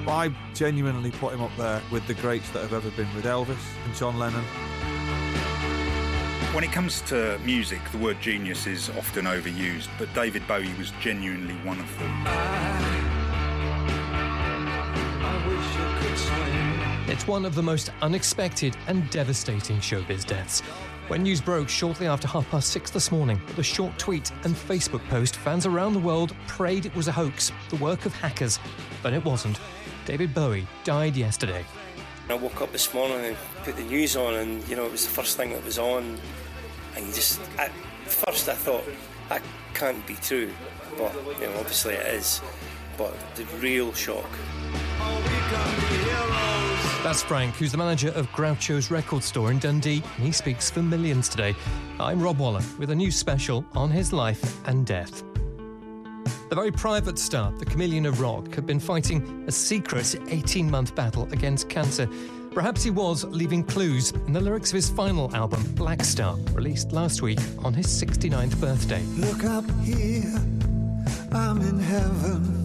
But I genuinely put him up there with the greats that have ever been, with Elvis and John Lennon. When it comes to music, the word genius is often overused, but David Bowie was genuinely one of them. I wish I could swim. It's one of the most unexpected and devastating showbiz deaths. When news broke shortly after 6:30 this morning, with a short tweet and Facebook post, fans around the world prayed it was a hoax, the work of hackers. But it wasn't. David Bowie died yesterday. I woke up this morning and put the news on, and it was the first thing that was on, and at first I thought that can't be true, but obviously it is. But the real shock. That's Frank, who's the manager of Groucho's record store in Dundee, and he speaks for millions today. I'm Rob Waller with a new special on his life and death. The very private star, the Chameleon of Rock, had been fighting a secret 18-month battle against cancer. Perhaps he was leaving clues in the lyrics of his final album, Black Star, released last week on his 69th birthday. Look up here, I'm in heaven.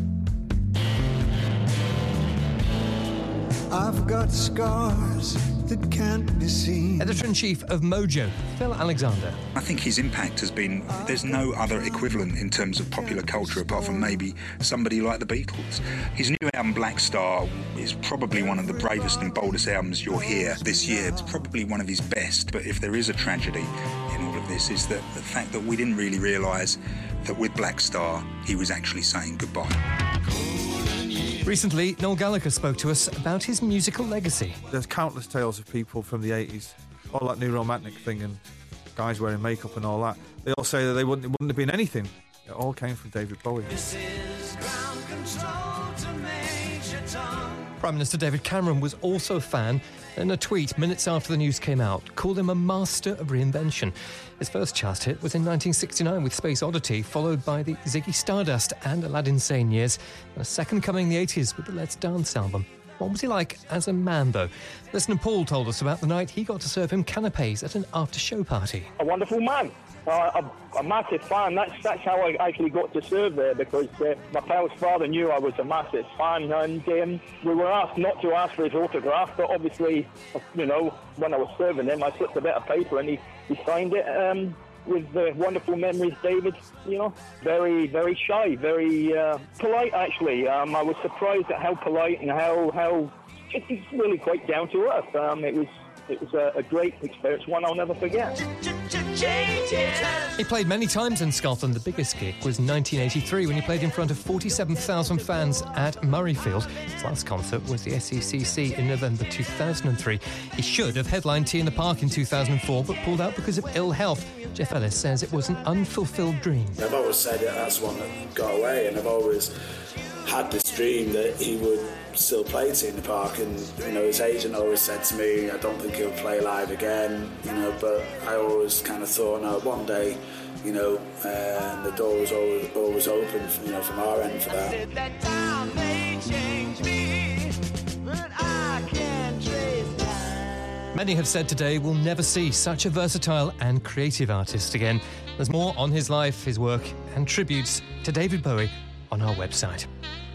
I've got scars that can't be seen. Editor-in-Chief of Mojo, Phil Alexander. I think his impact has been, there's no other equivalent in terms of popular culture apart from maybe somebody like the Beatles. His new album Black Star is probably one of the bravest and boldest albums you'll hear this year. It's probably one of his best, but if there is a tragedy in all of this, is that the fact that we didn't really realise that with Black Star he was actually saying goodbye. Recently, Noel Gallagher spoke to us about his musical legacy. There's countless tales of people from the 80s, all that new romantic thing and guys wearing makeup and all that. They all say that it wouldn't have been anything. It all came from David Bowie. This is ground control to Major Tom. Prime Minister David Cameron was also a fan. In a tweet minutes after the news came out, called him a master of reinvention. His first chart hit was in 1969 with Space Oddity, followed by the Ziggy Stardust and Aladdin Sane years, and a second coming in the 80s with the Let's Dance album. What was he like as a man, though? Listener Paul told us about the night he got to serve him canapes at an after-show party. A wonderful man. A massive fan. That's how I actually got to serve there, because my pal's father knew I was a massive fan, and we were asked not to ask for his autograph, but obviously, when I was serving him, I slipped a bit of paper and he signed it with wonderful memories, David. Very, very shy, very polite, actually. I was surprised at how polite and how he's really quite down to earth. It was a great experience, one I'll never forget. He played many times in Scotland. The biggest gig was 1983 when he played in front of 47,000 fans at Murrayfield. His last concert was the SECC in November 2003. He should have headlined T in the Park in 2004, but pulled out because of ill health. Jeff Ellis says it was an unfulfilled dream. I've always said that that's one that got away, and I've always had this dream that he would still play T in the Park, and his agent always said to me, I don't think he'll play live again, but I always kind of thought, no, one day, the door was always open, from our end for that. Many have said today we'll never see such a versatile and creative artist again. There's more on his life, his work, and tributes to David Bowie on our website.